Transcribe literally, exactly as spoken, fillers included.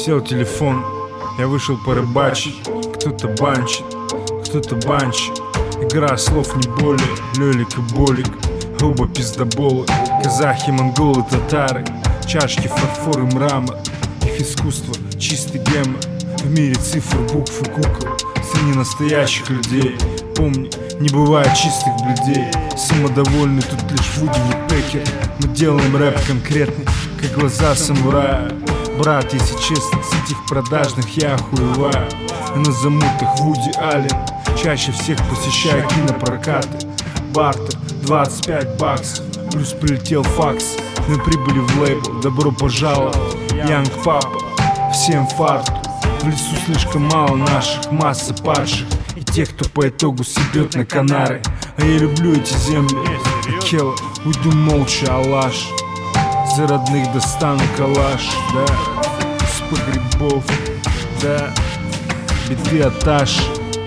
Сел телефон, я вышел порыбачить. Кто-то банчит, кто-то банчит. Игра слов не более, Лёлик и Болик. Оба пиздоболы, казахи, монголы, татары. Чашки, фарфор и мрамор. Их искусство, чистый гемор. В мире цифр, букв и кукол. Среди настоящих людей. Помни, не бывает чистых блюдей. Самодовольный тут лишь Вуди Вудпекер. Мы делаем рэп конкретный, как глаза самурая. Брат, если честно, с этих продажных я охуеваю. А на замутах Вуди Аллен чаще всех посещаю кинопрокаты. Бартер двадцать пять баксов, плюс прилетел факс. Мы прибыли в лейбл, добро пожаловать, Янг Папа. Всем фарту, в лесу слишком мало наших, масса падших. И тех, кто по итогу съебет на Канары. А я люблю эти земли, и Келла, уйду молча, Алаш. За родных достану калаш, да, с погребов, да, биты от Аши.